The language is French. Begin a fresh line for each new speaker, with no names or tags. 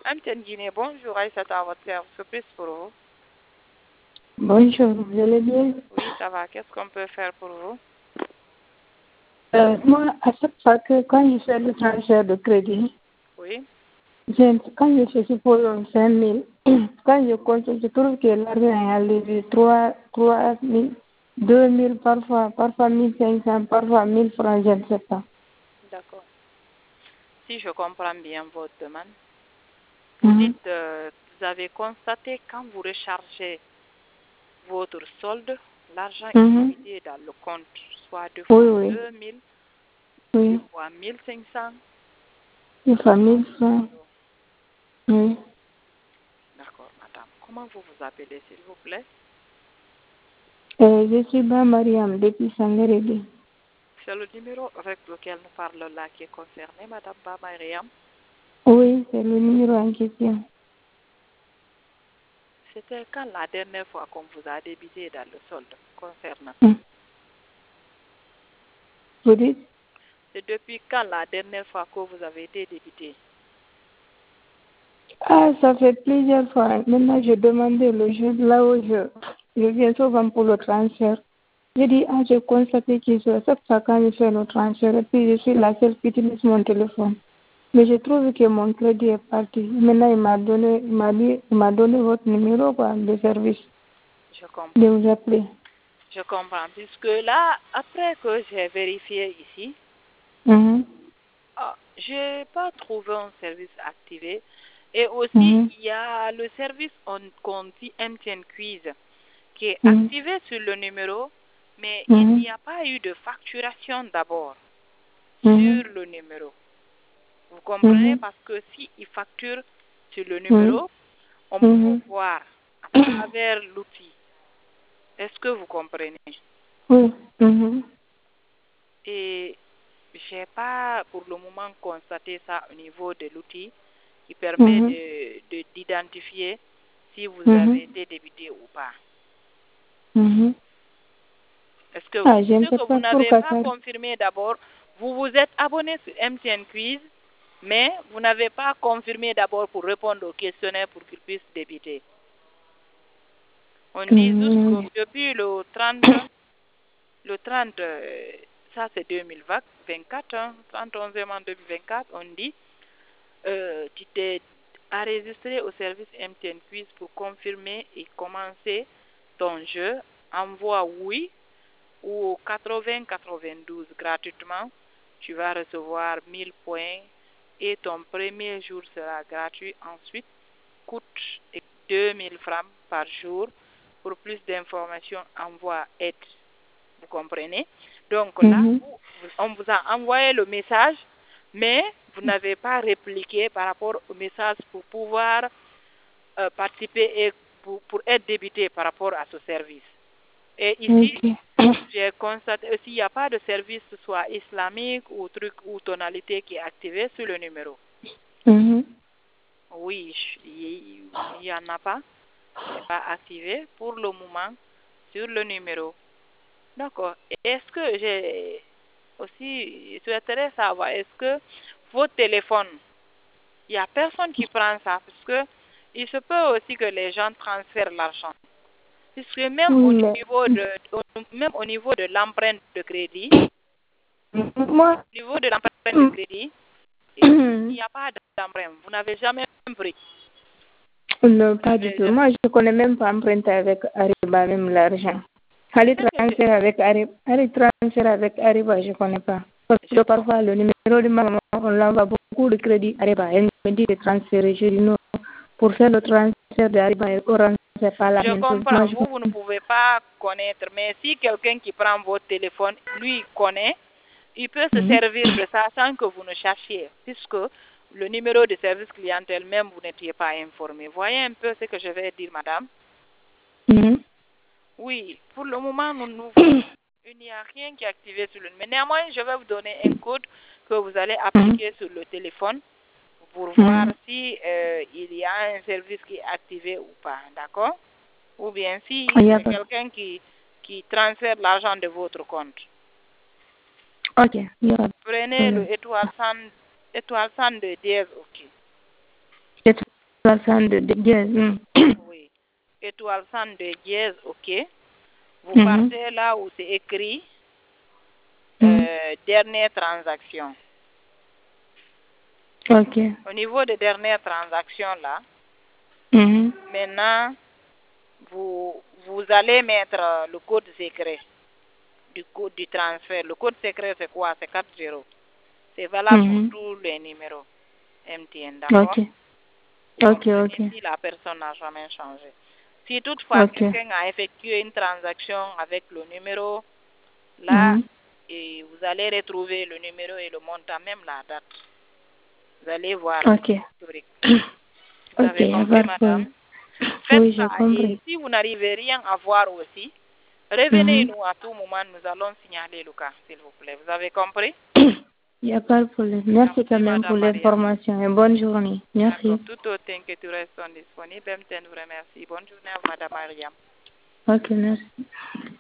MTN Guinée, bonjour, Aïssa, à votre service pour vous.
Bonjour, vous allez bien?
Oui, ça va. Qu'est-ce qu'on peut faire pour vous?
Moi, à chaque fois que quand je fais le transfert de crédit,
Oui.
quand je fais suppose 5 000, quand je compte, je trouve que l'argent est allé 3 000, 2 000 parfois 1 500, parfois 1 000 francs, je ne sais pas.
D'accord. Si je comprends bien votre demande, vous dites, vous avez constaté quand vous rechargez votre solde, l'argent est débité dans le compte, soit 2 fois 2 000, 2 fois 1 500.
2 fois 1 000 francs. Oui.
D'accord, madame. Comment vous vous appelez, s'il vous plaît?
Je suis Mariam depuis Sangaré.
C'est le numéro avec lequel nous parlons là qui est concerné, madame Mariam?
Oui, c'est le numéro en question.
C'était quand la dernière fois qu'on vous a débité dans le solde concernant?
Vous dites?
C'est depuis quand la dernière fois que vous avez été débité?
Ah, ça fait plusieurs fois. Maintenant, je demandais le jour là où je viens souvent pour le transfert. J'ai dit, j'ai constaté qu'il se accepte ça quand je fais le transfert. Et puis, je suis la seule qui utilise mon téléphone. Mais je trouve que mon crédit est parti. Maintenant, il m'a donné votre numéro de service.
Je comprends.
De vous appeler.
Je comprends. Puisque là, après que j'ai vérifié ici, je n'ai pas trouvé un service activé. Et aussi, il y a le service qu'on dit MTN Quiz qui est activé sur le numéro, mais il n'y a pas eu de facturation d'abord sur le numéro. Vous comprenez? Parce que s'il facture sur le numéro, on peut voir à travers l'outil. Est-ce que vous comprenez?
Oui.
Et je n'ai pas pour le moment constaté ça au niveau de l'outil qui permet d'identifier si vous avez été débité ou pas. Est-ce que vous n'avez pas confirmé d'abord? Vous vous êtes abonné sur MTN Quiz, mais vous n'avez pas confirmé d'abord pour répondre au questionnaire pour qu'il puisse débiter. On dit juste que depuis le 30, ça c'est 2024, 31 mai 2024, on dit, tu t'es enregistré au service MTN Quiz pour confirmer et commencer ton jeu. Envoie oui ou 80-92 gratuitement. Tu vas recevoir 1000 points et ton premier jour sera gratuit. Ensuite, coûte 2000 francs par jour. Pour plus d'informations, envoie aide. Vous comprenez? Donc là, on vous a envoyé le message, mais vous n'avez pas répliqué par rapport au message pour pouvoir participer et pour être débité par rapport à ce service. Et ici, j'ai constaté aussi qu'il n'y a pas de service, soit islamique ou truc ou tonalité qui est activé sur le numéro. Oui, il n'y en a pas. C'est pas activé pour le moment sur le numéro. D'accord. Est-ce que j'ai aussi souhaiterais savoir, est-ce que votre téléphone, il n'y a personne qui prend ça? Parce que il se peut aussi que les gens transfèrent l'argent. Puisque même au niveau de l'empreinte de crédit, il n'y a pas d'empreinte. Vous n'avez jamais pris.
Non, pas du tout. Moi, je ne connais même pas emprunter avec Ariba, même l'argent. Aller transférer avec Ariba, je ne connais pas. Parce que parfois, le numéro de ma maman, on l'envoie beaucoup de crédit Ariba. Elle me dit de transférer. Je dis non. Pour faire le transfert d'Ariba et Orange, c'est pas la même chose.
Je comprends. Vous ne pouvez pas connaître. Mais si quelqu'un qui prend votre téléphone, lui, connaît, il peut se servir de ça sans que vous ne cherchiez. Puisque le numéro de service clientèle, même vous n'étiez pas informé. Voyez un peu ce que je vais dire, madame. Oui, pour le moment, il n'y a rien qui est activé sur le numéro. Mais néanmoins, je vais vous donner un code que vous allez appliquer sur le téléphone pour voir si il y a un service qui est activé ou pas, d'accord? Ou bien si il y a quelqu'un qui transfère l'argent de votre compte.
Ok.
Prenez le étoile 102 dièse, ok.
étoile 102 dièse.
Oui. Étoile 102 dièse, ok. Vous
Mhm.
partez là où c'est écrit dernière transaction.
Ok.
Au niveau de dernière transaction là,
Mhm.
maintenant, vous allez mettre le code secret du code du transfert. Le code secret, c'est quoi? C'est 40. C'est valable
Mhm.
pour tous les numéros MTN, d'accord?
Ok. Ok,
Comme
ok.
si la personne n'a jamais changé. Si toutefois
Ok.
quelqu'un a effectué une transaction avec le numéro, là,
Mhm.
et vous allez retrouver le numéro et le montant, même la date. Vous allez voir
Ok.
l'historique. Vous
Ok,
avez
y a
compris,
pas de problème.
madame? Faites
Oui, j'ai
ça. Et
compris.
si vous n'arrivez rien à voir aussi,
Mhm.
revenez-nous à tout moment. Nous allons signaler le cas, s'il vous plaît. Vous avez compris?
Il n'y a pas de problème. Merci quand même pour
Madame Maria.
l'information et bonne journée.
D'accord.
Merci.
Tout autant que tu restes disponible, MTN vous remercie. Bonne journée à Madame Maria.
Ok, merci.